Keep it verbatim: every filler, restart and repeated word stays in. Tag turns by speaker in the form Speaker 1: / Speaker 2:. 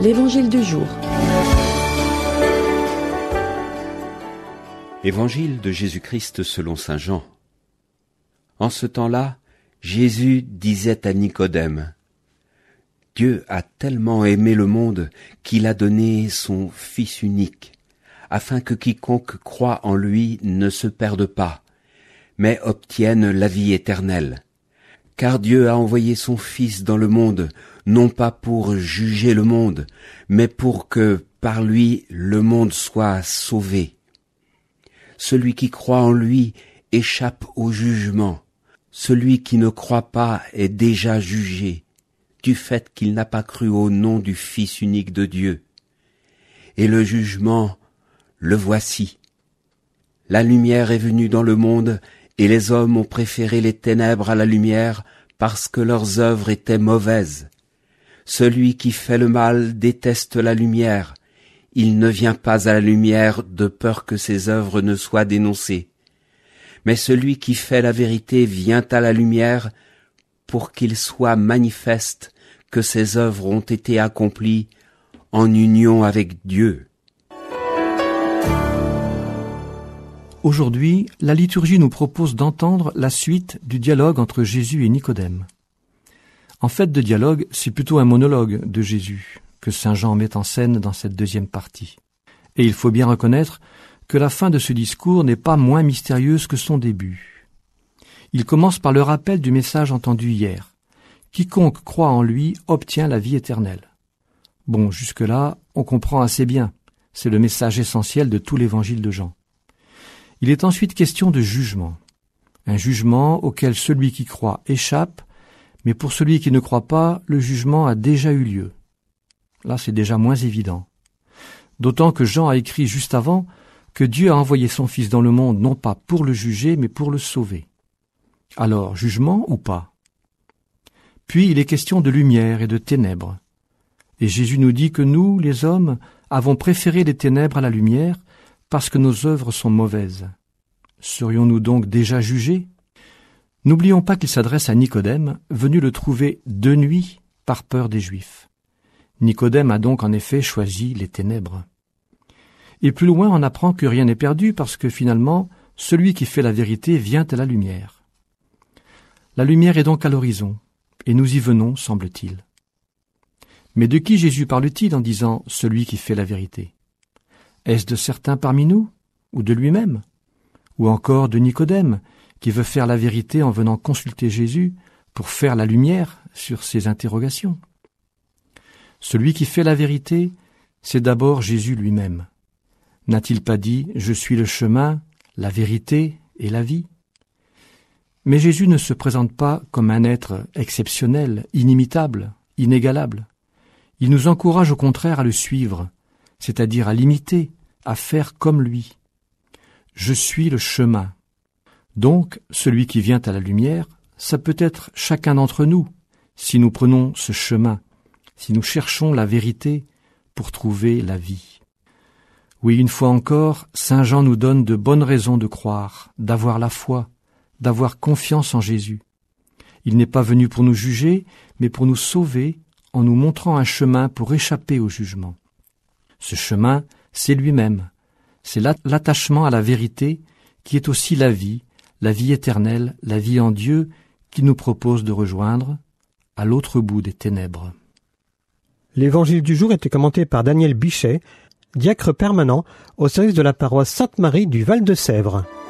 Speaker 1: L'Évangile du jour.
Speaker 2: Évangile de Jésus-Christ selon saint Jean. En ce temps-là, Jésus disait à Nicodème : « Dieu a tellement aimé le monde qu'il a donné son Fils unique, afin que quiconque croit en lui ne se perde pas, mais obtienne la vie éternelle. Car Dieu a envoyé son Fils dans le monde, non pas pour juger le monde, mais pour que, par lui, le monde soit sauvé. Celui qui croit en lui échappe au jugement. Celui qui ne croit pas est déjà jugé, du fait qu'il n'a pas cru au nom du Fils unique de Dieu. Et le jugement, le voici. La lumière est venue dans le monde, et les hommes ont préféré les ténèbres à la lumière, parce que leurs œuvres étaient mauvaises. Celui qui fait le mal déteste la lumière. Il ne vient pas à la lumière de peur que ses œuvres ne soient dénoncées. Mais celui qui fait la vérité vient à la lumière pour qu'il soit manifeste que ses œuvres ont été accomplies en union avec Dieu.
Speaker 3: Aujourd'hui, la liturgie nous propose d'entendre la suite du dialogue entre Jésus et Nicodème. En fait de dialogue, c'est plutôt un monologue de Jésus que saint Jean met en scène dans cette deuxième partie. Et il faut bien reconnaître que la fin de ce discours n'est pas moins mystérieuse que son début. Il commence par le rappel du message entendu hier. Quiconque croit en lui obtient la vie éternelle. Bon, jusque-là, on comprend assez bien. C'est le message essentiel de tout l'évangile de Jean. Il est ensuite question de jugement. Un jugement auquel celui qui croit échappe, mais pour celui qui ne croit pas, le jugement a déjà eu lieu. Là, c'est déjà moins évident. D'autant que Jean a écrit juste avant que Dieu a envoyé son Fils dans le monde non pas pour le juger, mais pour le sauver. Alors, jugement ou pas ? Puis il est question de lumière et de ténèbres. Et Jésus nous dit que nous, les hommes, avons préféré les ténèbres à la lumière parce que nos œuvres sont mauvaises. Serions-nous donc déjà jugés ? N'oublions pas qu'il s'adresse à Nicodème, venu le trouver de nuit par peur des Juifs. Nicodème a donc en effet choisi les ténèbres. Et plus loin, on apprend que rien n'est perdu parce que finalement, celui qui fait la vérité vient à la lumière. La lumière est donc à l'horizon, et nous y venons, semble-t-il. Mais de qui Jésus parle-t-il en disant « celui qui fait la vérité » ? Est-ce de certains parmi nous, ou de lui-même ? Ou encore de Nicodème, qui veut faire la vérité en venant consulter Jésus pour faire la lumière sur ses interrogations. Celui qui fait la vérité, c'est d'abord Jésus lui-même. N'a-t-il pas dit « Je suis le chemin, la vérité et la vie » ? Mais Jésus ne se présente pas comme un être exceptionnel, inimitable, inégalable. Il nous encourage au contraire à le suivre, c'est-à-dire à l'imiter, à faire comme lui. « Je suis le chemin ». Donc, celui qui vient à la lumière, ça peut être chacun d'entre nous, si nous prenons ce chemin, si nous cherchons la vérité pour trouver la vie. Oui, une fois encore, saint Jean nous donne de bonnes raisons de croire, d'avoir la foi, d'avoir confiance en Jésus. Il n'est pas venu pour nous juger, mais pour nous sauver en nous montrant un chemin pour échapper au jugement. Ce chemin, c'est lui-même. C'est l'attachement à la vérité qui est aussi la vie, la vie éternelle, la vie en Dieu, qui nous propose de rejoindre à l'autre bout des ténèbres.
Speaker 4: L'évangile du jour était commenté par Daniel Bichet, diacre permanent au service de la paroisse Sainte-Marie du Val-de-Sèvres.